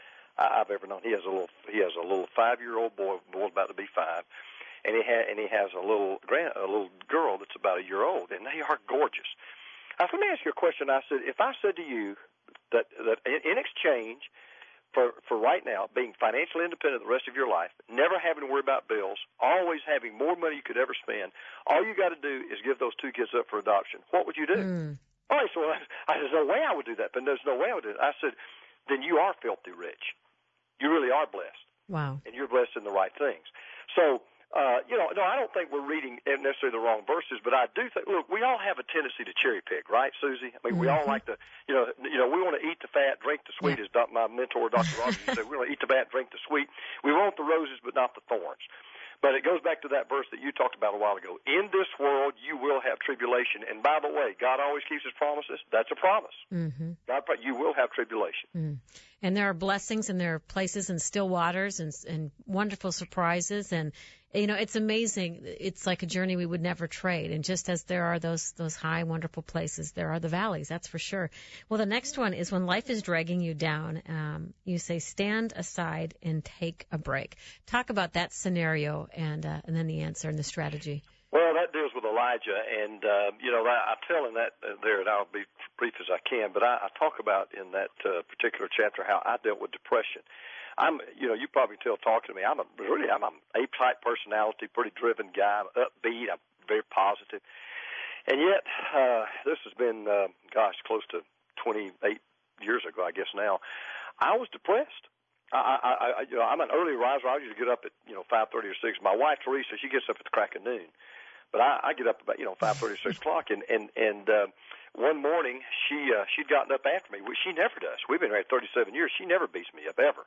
I've ever known. He has a little, he has a little five-year-old boy, boy's about to be five. And he, ha- and he has a little grand, a little girl that's about a year old, and they are gorgeous. I said, let me ask you a question. I said, if I said to you that, that in exchange for, for right now being financially independent the rest of your life, never having to worry about bills, always having more money you could ever spend, all you got to do is give those two kids up for adoption, what would you do? Mm. Oh, I said, well, I, there's no way I would do that, but there's no way I would do it. I said, then you are filthy rich. You really are blessed. Wow. And you're blessed in the right things. So, Uh, you know, no, I don't think we're reading necessarily the wrong verses, but I do think, look, we all have a tendency to cherry pick, right, Susie? I mean, mm-hmm. we all like to, you know, you know, we want to eat the fat, drink the sweet, yeah. as my mentor, Doctor Rogers, said. We want to eat the fat, drink the sweet. We want the roses, but not the thorns. But it goes back to that verse that you talked about a while ago. In this world, you will have tribulation. And by the way, God always keeps his promises. That's a promise. Mm-hmm. God, you will have tribulation. Mm. And there are blessings, and there are places and still waters and, and wonderful surprises. And, you know, it's amazing. It's like a journey we would never trade. And just as there are those those high, wonderful places, there are the valleys, that's for sure. Well, the next one is when life is dragging you down, um, you say, stand aside and take a break. Talk about that scenario and, uh, and then the answer and the strategy. Well, that deals with Elijah, and, uh, you know, I, I tell him that uh, there, and I'll be brief as I can, but I, I talk about in that uh, particular chapter how I dealt with depression. I'm, you know, you probably tell talking to me, I'm a, really, I'm an A-type personality, pretty driven guy, I'm upbeat, I'm very positive. And yet, uh, this has been, uh, gosh, close to twenty-eight years ago, I guess now, I was depressed. I, I, I, you know, I'm an early riser. I usually get up at, you know, five thirty or six. My wife, Teresa, she gets up at the crack of noon. But I, I get up about, you know, five thirty or six o'clock. And, and, and, uh, one morning she, uh, she'd gotten up after me. She never does. We've been married thirty-seven years. She never beats me up ever.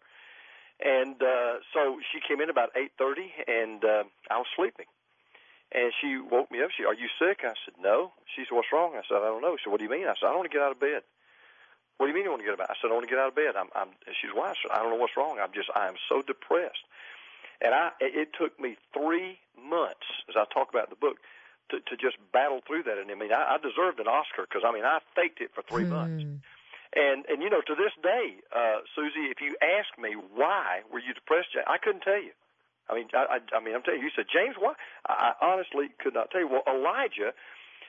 And, uh, so she came in about eight thirty and, uh, I was sleeping. And she woke me up. She, are you sick? I said, no. She said, what's wrong? I said, I don't know. She said, what do you mean? I said, I don't want to get out of bed. What do you mean you want to get out of bed? I said, I want to get out of bed. I'm, I'm, she's why? I said, I don't know what's wrong. I'm just, I am so depressed. And I, it took me three months, as I talk about in the book, to, to just battle through that. And I mean, I, I deserved an Oscar because, I mean, I faked it for three mm. months. And, and, you know, to this day, uh, Susie, if you ask me why were you depressed, I couldn't tell you. I mean, I, I, I mean, I'm telling you, you said, James, why? I, I honestly could not tell you. Well, Elijah,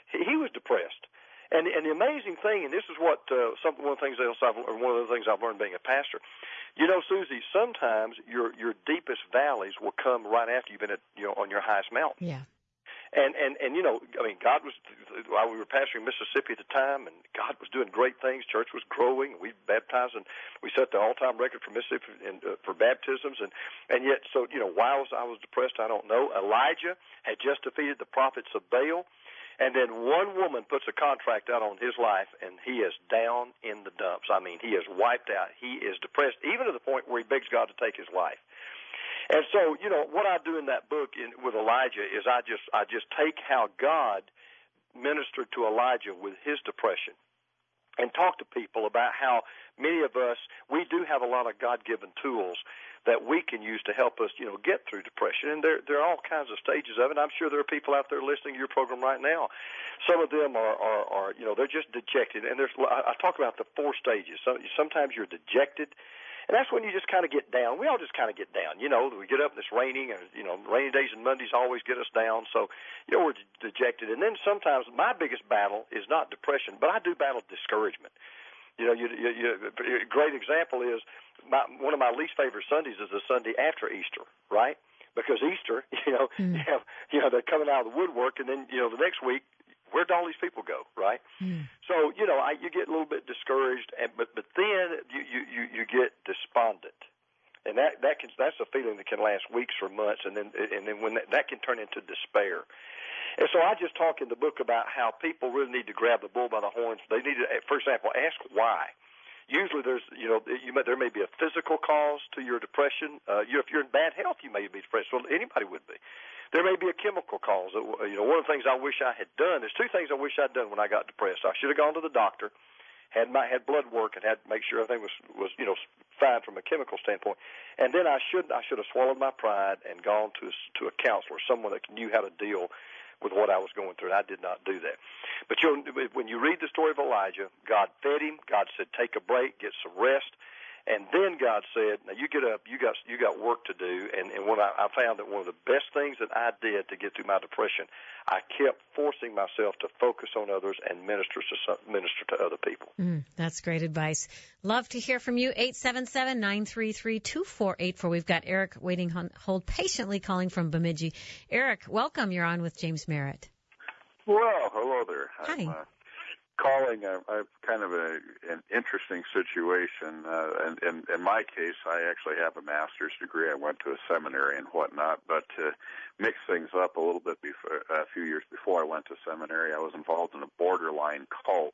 he, he was depressed. And, and the amazing thing, and this is what uh, something one of the things else I've, or one of the things I've learned being a pastor. You know, Susie, sometimes your your deepest valleys will come right after you've been at, you know, on your highest mountain. Yeah. And, and, and, you know, I mean, God was, while we were pastoring Mississippi at the time, and God was doing great things. Church was growing. We baptized, and we set the all-time record for Mississippi and, uh, for baptisms. And, and yet, so, you know, why was I was depressed, I don't know. Elijah had just defeated the prophets of Baal. And then one woman puts a contract out on his life, and he is down in the dumps. I mean, he is wiped out. He is depressed, even to the point where he begs God to take his life. And so, you know, what I do in that book in, with Elijah is I just I just take how God ministered to Elijah with his depression and talk to people about how many of us, we do have a lot of God-given tools that we can use to help us, you know, get through depression. And there, there are all kinds of stages of it. I'm sure there are people out there listening to your program right now. Some of them are, are, are you know, they're just dejected. And there's I talk about the four stages. So, sometimes you're dejected. And that's when you just kind of get down. We all just kind of get down. You know, we get up and it's raining, and, you know, rainy days and Mondays always get us down. So, you know, we're dejected. And then sometimes my biggest battle is not depression, but I do battle discouragement. You know, you, you, you, a great example is my, one of my least favorite Sundays is the Sunday after Easter, right? Because Easter, you know, mm. you have, you know, they're coming out of the woodwork, and then, you know, the next week, where'd all these people go, right? Mm. So, you know, I, you get a little bit discouraged, and, but but then you, you, you get despondent. And that, that can, that's a feeling that can last weeks or months, and then and then when that, that can turn into despair. And so I just talk in the book about how people really need to grab the bull by the horns. They need to, for example, ask why. Usually there's, you know, you may, there may be a physical cause to your depression. Uh, you, if you're in bad health, you may be depressed. Well, anybody would be. There may be a chemical cause. You know, one of the things I wish I had done, there's two things I wish I'd done when I got depressed. I should have gone to the doctor, had my had blood work, and had to make sure everything was, was you know, fine from a chemical standpoint. And then I should I should have swallowed my pride and gone to to a counselor, someone that knew how to deal with what I was going through. And I did not do that. But you know, when you read the story of Elijah, God fed him. God said, take a break, get some rest. And then God said, now you get up, you got you got work to do. And, and when I, I found that one of the best things that I did to get through my depression, I kept forcing myself to focus on others and minister to some, minister to other people. Mm, that's great advice. Love to hear from you. eight seven seven, nine three three, two four eight four. We've got Eric waiting on hold patiently calling from Bemidji. Eric, welcome. You're on with James Merritt. Well, hello there. Hi. I'm, uh, calling, uh, I have kind of a, an interesting situation. Uh, and, and in my case, I actually have a master's degree. I went to a seminary and whatnot, but to mix things up a little bit before, a few years before I went to seminary, I was involved in a borderline cult.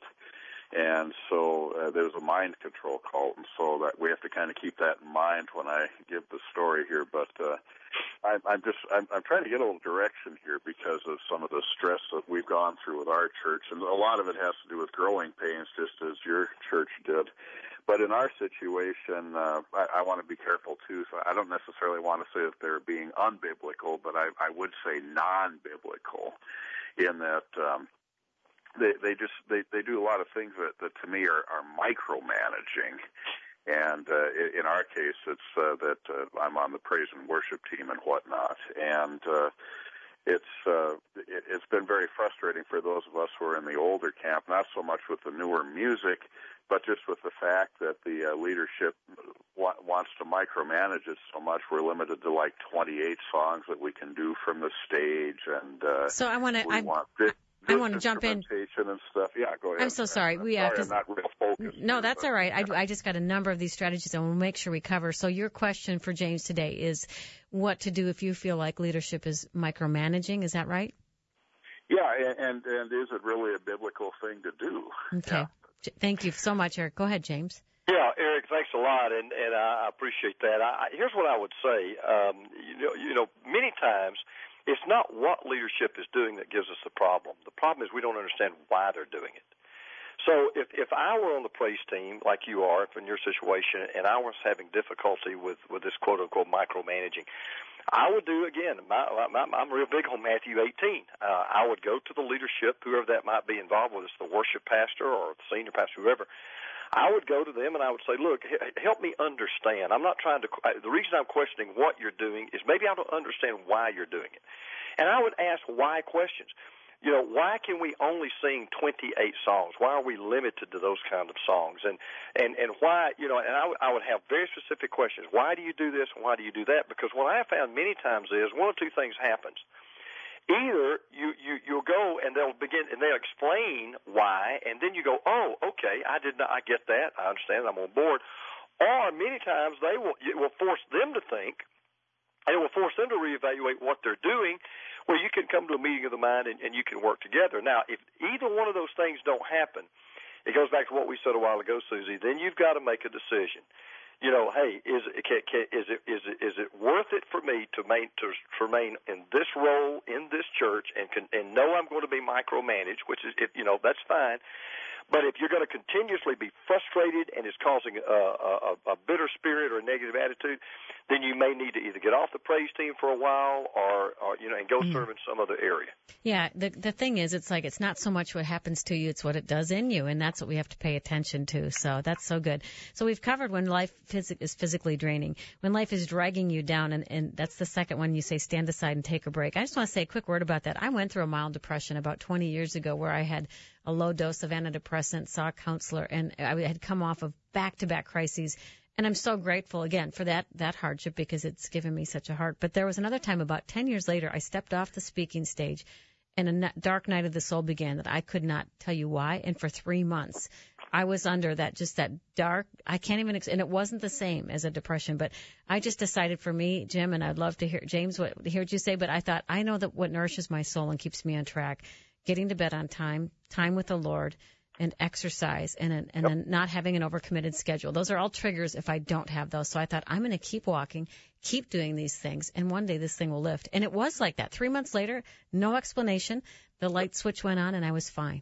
And so uh, there was a mind control cult, and so that we have to kind of keep that in mind when I give the story here. But uh, I, I'm just I'm, I'm trying to get a little direction here because of some of the stress that we've gone through with our church, and a lot of it has to do with growing pains, just as your church did. But in our situation, uh, I, I want to be careful too. So I don't necessarily want to say that they're being unbiblical, but I, I would say non-biblical, in that. Um, They they just they, they do a lot of things that, that to me are, are micromanaging, and uh, in our case it's uh, that uh, I'm on the praise and worship team and whatnot, and uh, it's uh, it, it's been very frustrating for those of us who are in the older camp, not so much with the newer music, but just with the fact that the uh, leadership wa- wants to micromanage it so much. We're limited to like twenty-eight songs that we can do from the stage, and uh, so I want to I want this. I want to jump in. And stuff. Yeah, go ahead. I'm so sorry. I'm we sorry, uh, I'm not real focused. No, here, that's but, all right. yeah. I, I just got a number of these strategies, and we'll make sure we cover. So your question for James today is what to do if you feel like leadership is micromanaging. Is that right? Yeah, and, and, and is it really a biblical thing to do? Okay. Yeah. Thank you so much, Eric. Go ahead, James. Yeah, Eric, thanks a lot, and, and I appreciate that. I, here's what I would say. Um, you know, you know, many times it's not what leadership is doing that gives us the problem. The problem is we don't understand why they're doing it. So if if I were on the praise team, like you are, if in your situation, and I was having difficulty with, with this quote-unquote micromanaging, I would do, again, my, my, I'm real big on Matthew eighteen. Uh, I would go to the leadership, whoever that might be involved with, it's the worship pastor or the senior pastor, whoever. I would go to them and I would say, look, help me understand. I'm not trying to, the reason I'm questioning what you're doing is maybe I don't understand why you're doing it. And I would ask why questions. You know, why can we only sing twenty-eight songs? Why are we limited to those kind of songs? And and and why, you know, and I, w- I would have very specific questions. Why do you do this and why do you do that? Because what I have found many times is one of two things happens. Either you, you, you'll go and they'll begin and they'll explain why, and then you go, oh, okay, I did not, I get that, I understand, I'm on board. Or many times they will, it will force them to think, and it will force them to reevaluate what they're doing, where you can come to a meeting of the mind and, and you can work together. Now, if either one of those things don't happen, it goes back to what we said a while ago, Susie, then you've got to make a decision. You know, hey, is it, can, can, is it is it is it worth it for me to, main, to, to remain in this role in this church and can, and know I'm going to be micromanaged, which is, if, you know, that's fine. But if you're going to continuously be frustrated and it's causing a, a, a bitter spirit or a negative attitude, then you may need to either get off the praise team for a while or, or you know, and go mm. serve in some other area. Yeah, the the thing is, it's like it's not so much what happens to you, it's what it does in you, and that's what we have to pay attention to. So that's so good. So we've covered when life phys- is physically draining, when life is dragging you down, and, and that's the second one you say, stand aside and take a break. I just want to say a quick word about that. I went through a mild depression about twenty years ago where I had a low dose of antidepressant, saw a counselor, and I had come off of back-to-back crises. And I'm so grateful, again, for that, that hardship because it's given me such a heart. But there was another time about ten years later, I stepped off the speaking stage and a dark night of the soul began that I could not tell you why. And for three months, I was under that, just that dark, I can't even, and it wasn't the same as a depression, but I just decided for me, Jim, and I'd love to hear, James, what, hear what you say, but I thought, I know that what nourishes my soul and keeps me on track, getting to bed on time, time with the Lord, and exercise, and and yep. then not having an overcommitted schedule. Those are all triggers if I don't have those. So I thought, I'm going to keep walking, keep doing these things, and one day this thing will lift. And it was like that. Three months later, no explanation. The light switch went on, and I was fine.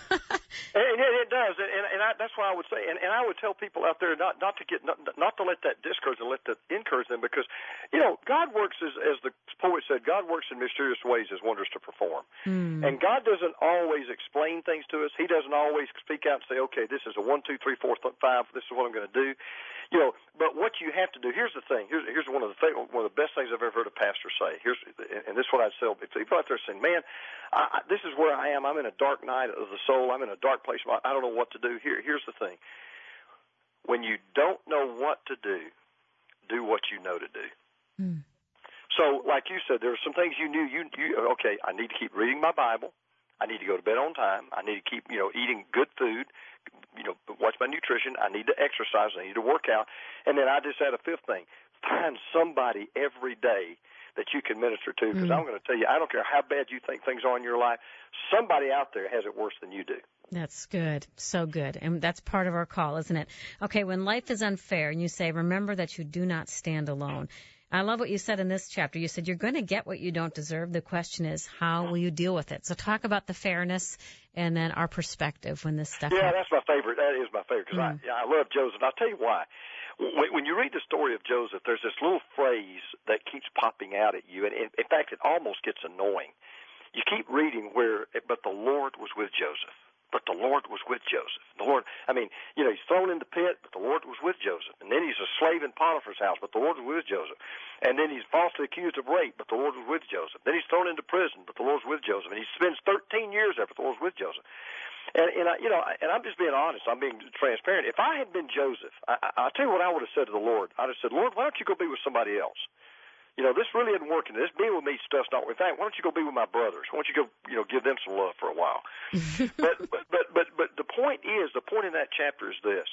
And it, it does, and, and I, that's why I would say, and, and I would tell people out there not not to get not, not to let that discourage and let that encourage them, because you know God works as as the poet said, God works in mysterious ways as wonders to perform, mm. and God doesn't always explain things to us. He doesn't always speak out and say, okay, this is a one, two, three, four, five. This is what I'm going to do, you know. But what you have to do, here's the thing. Here's here's one of the th- one of the best things I've ever heard a pastor say. Here's and this is what I'd tell people out there saying, man, I, I, this is where I am. I'm in a dark night of the soul. I'm in a dark place. I don't know what to do. Here, here's the thing. When you don't know what to do, do what you know to do. Mm. So, like you said, there are some things you knew. You, you, okay, I need to keep reading my Bible. I need to go to bed on time. I need to keep, you know, eating good food. You know, watch my nutrition. I need to exercise. I need to work out. And then I just add a fifth thing. Find somebody every day that you can minister to, because mm. I'm going to tell you, I don't care how bad you think things are in your life, somebody out there has it worse than you do. That's good. So good. And that's part of our call, isn't it? Okay, when life is unfair, and you say, remember that you do not stand alone. I love what you said in this chapter. You said you're going to get what you don't deserve. The question is, how will you deal with it? So talk about the fairness and then our perspective when this stuff Yeah, happens. That's my favorite. That is my favorite, because mm. I, yeah, I love Joseph. I'll tell you why. When, when you read the story of Joseph, there's this little phrase that keeps popping out at you, and in, in fact, it almost gets annoying. You keep reading where, but the Lord was with Joseph. But the Lord was with Joseph. The Lord, I mean, you know, he's thrown in the pit, but the Lord was with Joseph. And then he's a slave in Potiphar's house, but the Lord was with Joseph. And then he's falsely accused of rape, but the Lord was with Joseph. Then he's thrown into prison, but the Lord was with Joseph. And he spends thirteen years there, but the Lord was with Joseph. And, and I, you know, and I'm just being honest. I'm being transparent. If I had been Joseph, I, I, I'll tell you what I would have said to the Lord. I'd have said, Lord, why don't you go be with somebody else? You know, this really isn't working. This being with me stuff's not working. In fact, why don't you go be with my brothers? Why don't you go, you know, give them some love for a while? but, but, but, but, but the point is, the point in that chapter is this.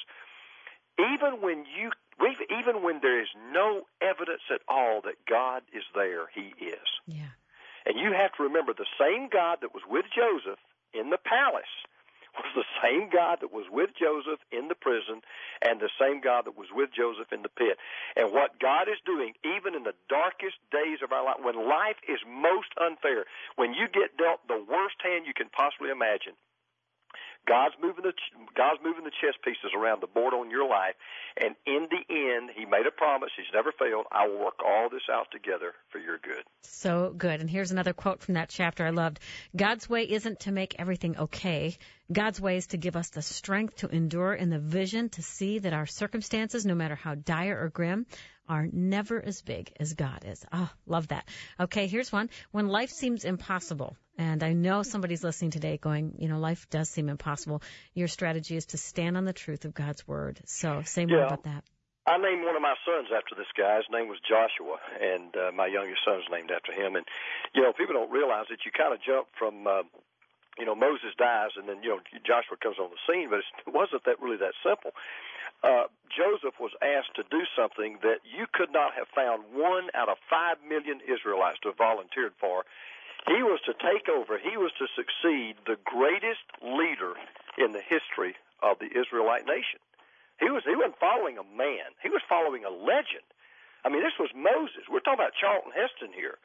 Even when you, even when there is no evidence at all that God is there, He is. Yeah. And you have to remember the same God that was with Joseph in the palace was the same God that was with Joseph in the prison and the same God that was with Joseph in the pit. And what God is doing, even in the darkest days of our life, when life is most unfair, when you get dealt the worst hand you can possibly imagine, God's moving the God's moving the chess pieces around the board on your life, and in the end, He made a promise. He's never failed. I will work all this out together for your good. So good. And here's another quote from that chapter I loved. God's way isn't to make everything okay. God's way is to give us the strength to endure and the vision to see that our circumstances, no matter how dire or grim, are never as big as God is. Oh, love that. Okay, here's one. When life seems impossible, and I know somebody's listening today going, you know, life does seem impossible, your strategy is to stand on the truth of God's word. So say more yeah. about that. I named one of my sons after this guy. His name was Joshua, and uh, my youngest son's named after him. And, you know, people don't realize that you kind of jump from, uh, you know, Moses dies, and then, you know, Joshua comes on the scene, but it wasn't that really that simple. Uh, Joseph was asked to do something that you could not have found one out of five million Israelites to have volunteered for. He was to take over. He was to succeed the greatest leader in the history of the Israelite nation. He was he wasn't following a man. He was following a legend. I mean, this was Moses. We're talking about Charlton Heston here.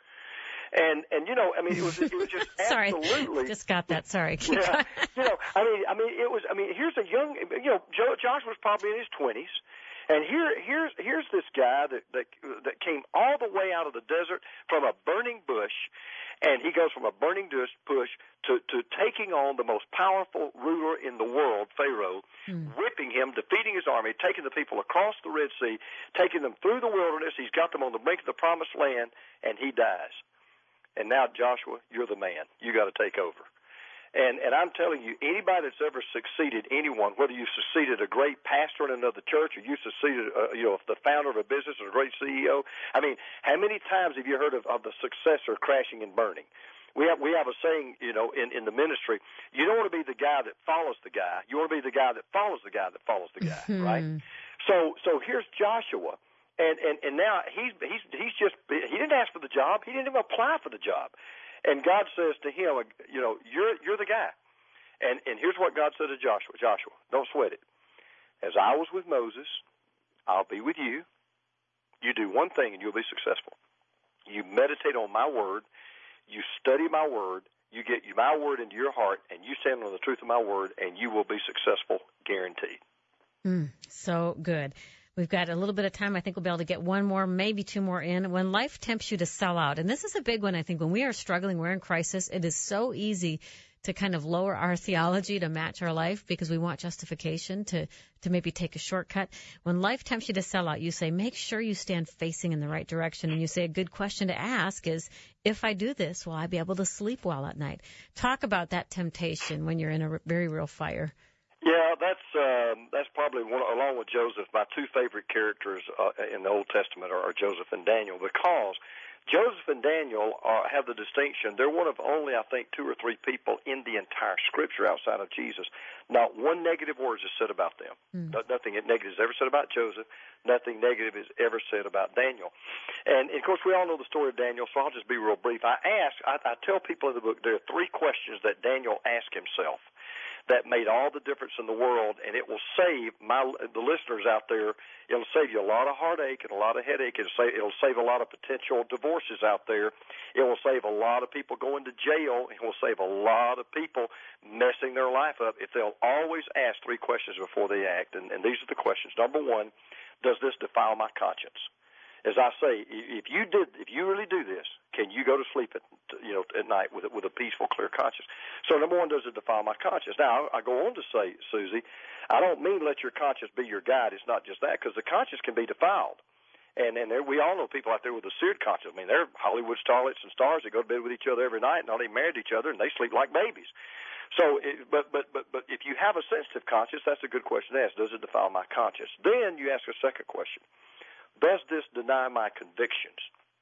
And and you know, I mean, it was it was just Sorry, absolutely. Just got that. Sorry. Yeah, you know, I mean, I mean, it was. I mean, here's a young. You know, Joe, Josh was probably in his twenties, and here here's here's this guy that that that came all the way out of the desert from a burning bush, and he goes from a burning bush to to taking on the most powerful ruler in the world, Pharaoh, mm. whipping him, defeating his army, taking the people across the Red Sea, taking them through the wilderness. He's got them on the brink of the Promised Land, and he dies. And now, Joshua, you're the man. You got to take over. And and I'm telling you, anybody that's ever succeeded anyone, whether you succeeded a great pastor in another church or you succeeded, uh, you know, the founder of a business or a great C E O, I mean, how many times have you heard of, of the successor crashing and burning? We have we have a saying, you know, in, in the ministry, you don't want to be the guy that follows the guy. You want to be the guy that follows the guy that follows the guy, right? So so here's Joshua. And, and and now he's he's he's just he didn't ask for the job. He didn't even apply for the job. And God says to him, you know, you're you're the guy. And and here's what God said to Joshua: Joshua, don't sweat it. As I was with Moses, I'll be with you. You do one thing and you'll be successful. You meditate on my word. You study my word. You get my word into your heart, and you stand on the truth of my word, and you will be successful, guaranteed. Mm, so good. We've got a little bit of time. I think we'll be able to get one more, maybe two more in. When life tempts you to sell out, and this is a big one, I think, when we are struggling, we're in crisis, it is so easy to kind of lower our theology to match our life because we want justification to, to maybe take a shortcut. When life tempts you to sell out, you say, make sure you stand facing in the right direction. And you say a good question to ask is, if I do this, will I be able to sleep well at night? Talk about that temptation when you're in a very real fire. Yeah, that's um, that's probably one, along with Joseph, my two favorite characters uh, in the Old Testament are, are Joseph and Daniel, because Joseph and Daniel are, have the distinction. They're one of only, I think, two or three people in the entire Scripture outside of Jesus. Not one negative word is said about them. Mm. No, nothing negative is ever said about Joseph. Nothing negative is ever said about Daniel. And, and, of course, we all know the story of Daniel, so I'll just be real brief. I ask, I, I tell people in the book there are three questions that Daniel asked himself that made all the difference in the world, and it will save my the listeners out there. It'll save you a lot of heartache and a lot of headache. It'll save, it'll save a lot of potential divorces out there. It will save a lot of people going to jail. It will save a lot of people messing their life up if they'll always ask three questions before they act. And, and these are the questions. Number one, does this defile my conscience? As I say, if you did, if you really do this, can you go to sleep at, you know, at night with with a peaceful, clear conscience? So number one, does it defile my conscience? Now, I go on to say, Susie, I don't mean let your conscience be your guide. It's not just that, because the conscience can be defiled. And and there, we all know people out there with a seared conscience. I mean, they're Hollywood starlets and stars that go to bed with each other every night, and all they married each other, and they sleep like babies. So, it, but but but but if you have a sensitive conscience, that's a good question to ask. Does it defile my conscience? Then you ask a second question. Does this deny my convictions?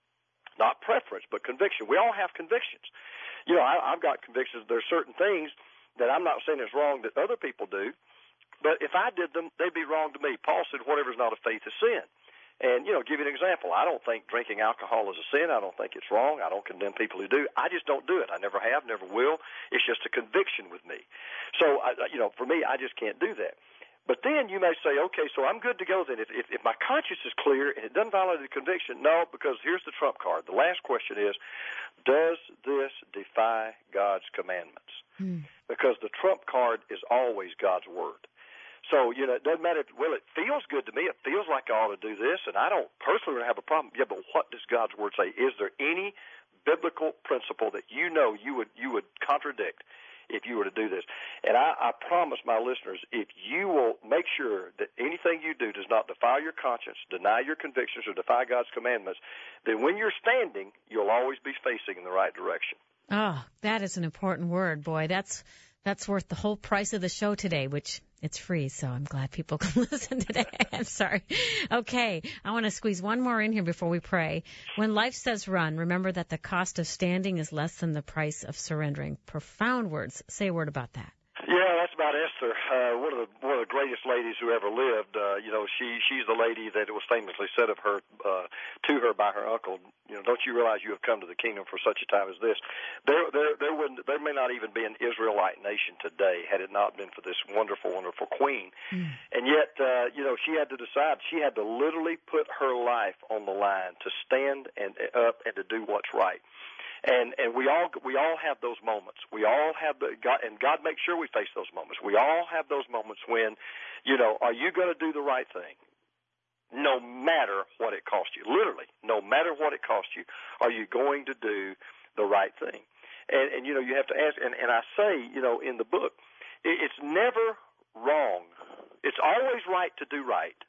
Not preference, but conviction. We all have convictions. You know, I, I've got convictions. There are certain things that I'm not saying is wrong that other people do, but if I did them, they'd be wrong to me. Paul said, whatever's not of faith is sin. And, you know, give you an example. I don't think drinking alcohol is a sin. I don't think it's wrong. I don't condemn people who do. I just don't do it. I never have, never will. It's just a conviction with me. So, I, you know, for me, I just can't do that. But then you may say, okay, so I'm good to go then. If, if, if my conscience is clear and it doesn't violate the conviction, no, because here's the trump card. The last question is, does this defy God's commandments? Hmm. Because the trump card is always God's word. So, you know, it doesn't matter. Well, it feels good to me. It feels like I ought to do this, and I don't personally have a problem. Yeah, but what does God's word say? Is there any biblical principle that you know you would you would contradict if you were to do this? And I, I promise my listeners, if you will make sure that anything you do does not defile your conscience, deny your convictions, or defy God's commandments, then when you're standing, you'll always be facing in the right direction. Oh, that is an important word, boy. That's that's worth the whole price of the show today, which it's free, so I'm glad people can listen today. I'm sorry. Okay, I want to squeeze one more in here before we pray. When life says run, remember that the cost of standing is less than the price of surrendering. Profound words. Say a word about that. Yeah, that's about Esther, uh, one of the one of the greatest ladies who ever lived. Uh, you know, she she's the lady that it was famously said of her uh, to her by her uncle. You know, don't you realize you have come to the kingdom for such a time as this? There, there, there wouldn't, there may not even be an Israelite nation today had it not been for this wonderful, wonderful queen. Mm. And yet, uh, you know, she had to decide. She had to literally put her life on the line to stand and up and to do what's right. And and we all we all have those moments. We all have the God, and God makes sure we face those moments. We all have those moments when, you know, are you going to do the right thing, no matter what it costs you? Literally, no matter what it costs you, are you going to do the right thing? And and you know, you have to ask. And and I say, you know, in the book, it, it's never wrong. It's always right to do right.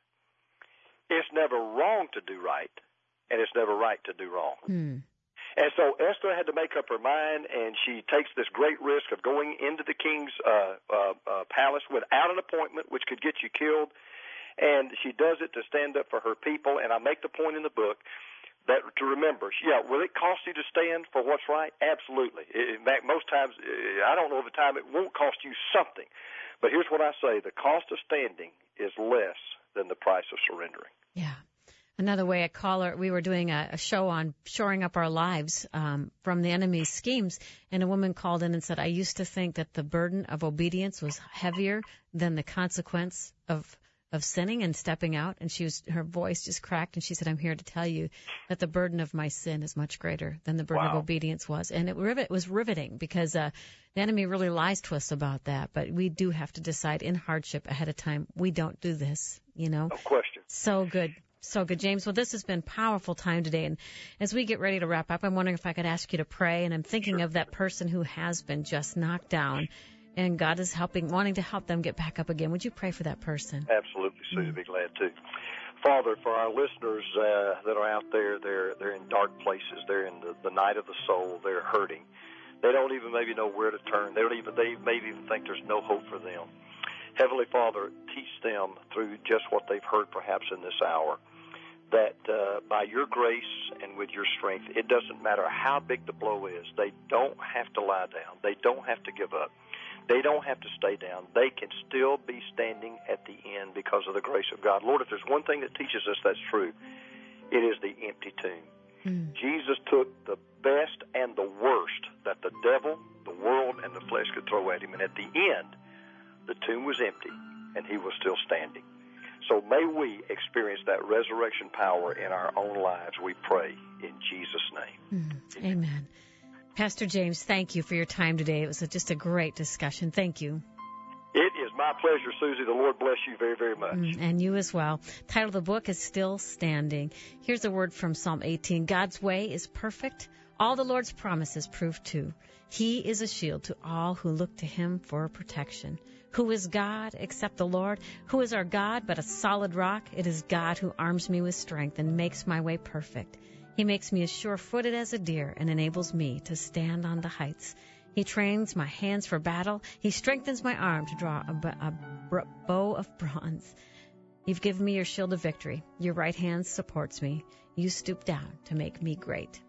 It's never wrong to do right, and it's never right to do wrong. Hmm. And so Esther had to make up her mind, and she takes this great risk of going into the king's uh, uh, uh, palace without an appointment, which could get you killed. And she does it to stand up for her people. And I make the point in the book that to remember, yeah, will it cost you to stand for what's right? Absolutely. In fact, most times, I don't know of a time it won't cost you something. But here's what I say. The cost of standing is less than the price of surrendering. Yeah. Another way a caller, we were doing a, a show on shoring up our lives um, from the enemy's schemes, and a woman called in and said, I used to think that the burden of obedience was heavier than the consequence of of sinning and stepping out. And she was, her voice just cracked, and she said, I'm here to tell you that the burden of my sin is much greater than the burden wow. of obedience was. And it, rivet, it was riveting because uh, the enemy really lies to us about that. But we do have to decide in hardship ahead of time, we don't do this, you know. No question. So good. So good, James. Well, this has been a powerful time today. And as we get ready to wrap up, I'm wondering if I could ask you to pray. And I'm thinking sure. of that person who has been just knocked down, and God is helping, wanting to help them get back up again. Would you pray for that person? Absolutely, Susie. Mm. Be glad to. Father, for our listeners uh, that are out there, they're they're in dark places. They're in the, the night of the soul. They're hurting. They don't even maybe know where to turn. They don't even they maybe even think there's no hope for them. Heavenly Father, teach them through just what they've heard perhaps in this hour, that uh, by your grace and with your strength, it doesn't matter how big the blow is. They don't have to lie down. They don't have to give up. They don't have to stay down. They can still be standing at the end because of the grace of God. Lord, if there's one thing that teaches us that's true, it is the empty tomb. Mm. Jesus took the best and the worst that the devil, the world, and the flesh could throw at him. And at the end, the tomb was empty, and he was still standing. So may we experience that resurrection power in our own lives, we pray, in Jesus' name. Mm, amen. Pastor James, thank you for your time today. It was a, just a great discussion. Thank you. It is my pleasure, Susie. The Lord bless you very, very much. Mm, and you as well. Title of the book is Still Standing. Here's a word from Psalm eighteen. God's way is perfect. All the Lord's promises prove true. He is a shield to all who look to him for protection. Who is God except the Lord? Who is our God but a solid rock? It is God who arms me with strength and makes my way perfect. He makes me as sure-footed as a deer and enables me to stand on the heights. He trains my hands for battle. He strengthens my arm to draw a, a, a bow of bronze. You've given me your shield of victory. Your right hand supports me. You stoop down to make me great.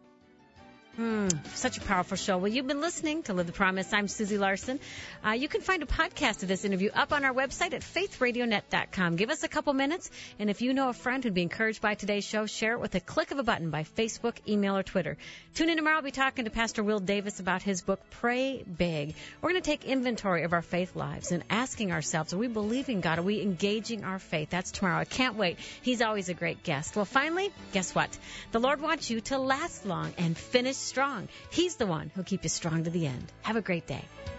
Hmm, such a powerful show. Well, you've been listening to Live the Promise. I'm Susie Larson. Uh, you can find a podcast of this interview up on our website at faith radio net dot com. Give us a couple minutes, and if you know a friend who'd be encouraged by today's show, share it with a click of a button by Facebook, email, or Twitter. Tune in tomorrow. I'll be talking to Pastor Will Davis about his book, Pray Big. We're going to take inventory of our faith lives and asking ourselves, are we believing God? Are we engaging our faith? That's tomorrow. I can't wait. He's always a great guest. Well, finally, guess what? The Lord wants you to last long and finish strong. He's the one who'll keep you strong to the end. Have a great day.